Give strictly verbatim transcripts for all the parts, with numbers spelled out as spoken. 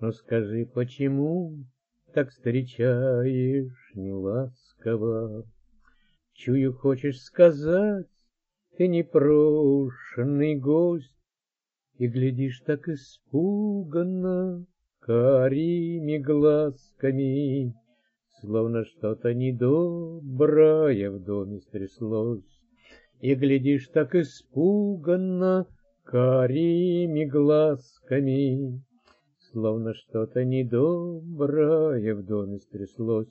Но скажи, почему так встречаешь неласково? Чую, хочешь сказать, ты непрошенный гость, и глядишь так испуганно карими глазками, словно что-то недоброе в доме стряслось. И глядишь так испуганно карими глазками, словно что-то недоброе в доме стряслось.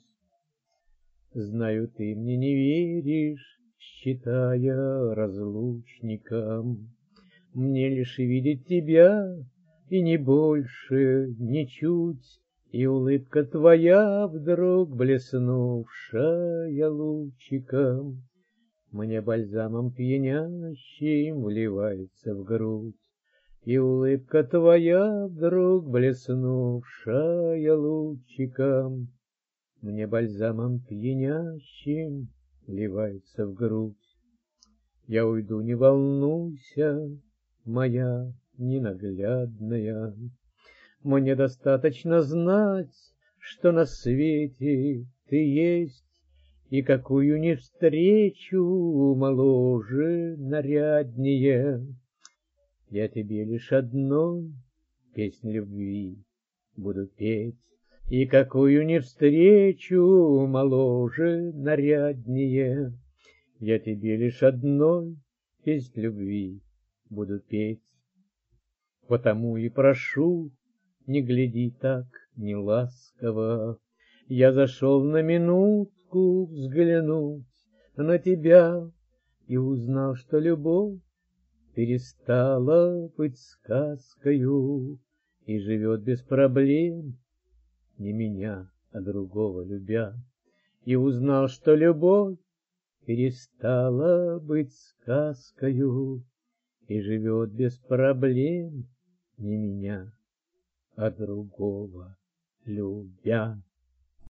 Знаю, ты мне не веришь, считая разлучником. Мне лишь видеть тебя, и не больше, ни чуть, и улыбка твоя, вдруг блеснувшая лучиком, мне бальзамом пьянящим вливается в грудь. И улыбка твоя, вдруг блеснувшая лучиком, мне бальзамом пьянящим вливается в грудь. Я уйду, не волнуйся, моя ненаглядная. Мне достаточно знать, что на свете ты есть, и какую не встречу моложе, наряднее. Я тебе лишь одной песнь любви буду петь, и какую не встречу моложе, наряднее. Я тебе лишь одной песнь любви буду петь. Потому и прошу, не гляди так неласково. Я зашел на минутку взглянуть на тебя и узнал, что любовь перестала быть сказкою и живет без проблем, не меня, а другого любя. И узнал, что любовь перестала быть сказкою и живет без проблем, не меня, а другого любя.